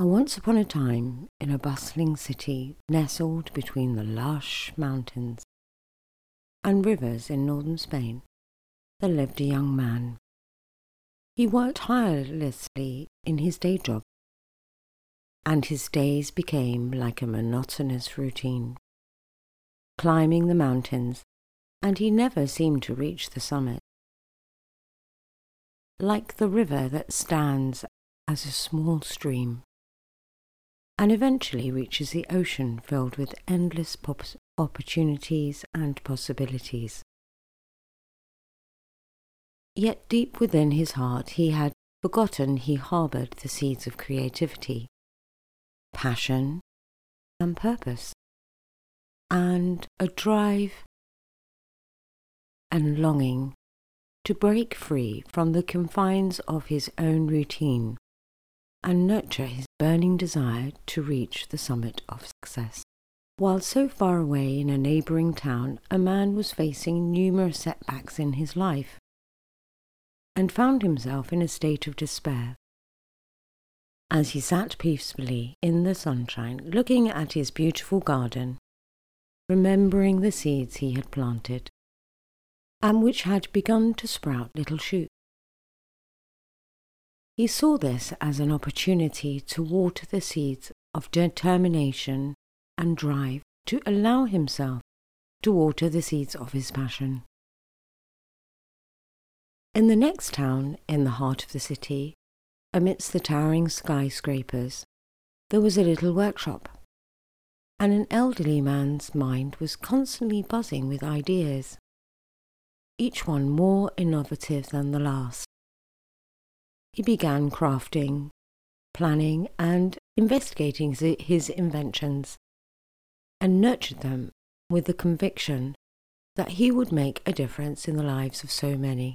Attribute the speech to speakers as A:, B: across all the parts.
A: Once upon a time, in a bustling city nestled between the lush mountains and rivers in northern Spain, there lived a young man. He worked tirelessly in his day job, and his days became like a monotonous routine, climbing the mountains, and he never seemed to reach the summit. Like the river that stands as a small stream and eventually reaches the ocean filled with endless opportunities and possibilities. Yet deep within his heart he had forgotten he harboured the seeds of creativity, passion and purpose, and a drive and longing to break free from the confines of his own routine and nurture his burning desire to reach the summit of success. While so far away in a neighbouring town, a man was facing numerous setbacks in his life and found himself in a state of despair. As he sat peacefully in the sunshine, looking at his beautiful garden, remembering the seeds he had planted, and which had begun to sprout little shoots, he saw this as an opportunity to water the seeds of determination and drive, to allow himself to water the seeds of his passion. In the next town, in the heart of the city, amidst the towering skyscrapers, there was a little workshop, and an elderly man's mind was constantly buzzing with ideas, each one more innovative than the last. He began crafting, planning, and investigating his inventions, and nurtured them with the conviction that he would make a difference in the lives of so many.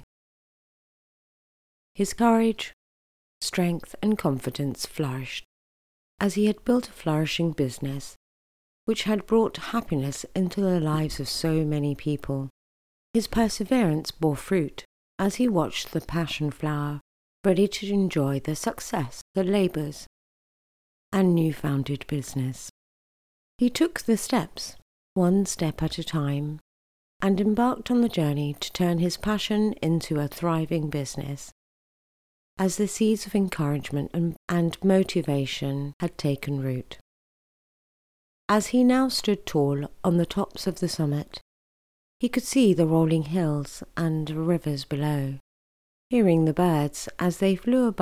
A: His courage, strength, and confidence flourished as he had built a flourishing business which had brought happiness into the lives of so many people. His perseverance bore fruit as he watched the passion flower ready to enjoy the success, the labours, and new-founded business. He took the steps, one step at a time, and embarked on the journey to turn his passion into a thriving business, as the seeds of encouragement and motivation had taken root. As he now stood tall on the tops of the summit, he could see the rolling hills and rivers below, hearing the birds as they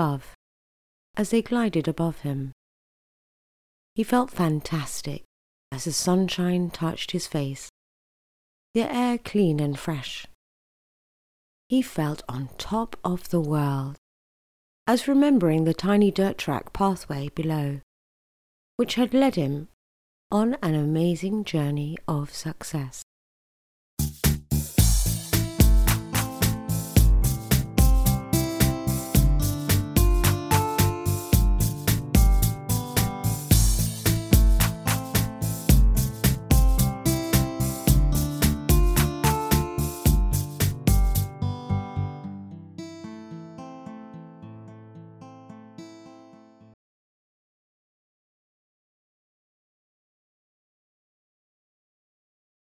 A: glided above him. He felt fantastic as the sunshine touched his face, the air clean and fresh. He felt on top of the world, as remembering the tiny dirt track pathway below, which had led him on an amazing journey of success.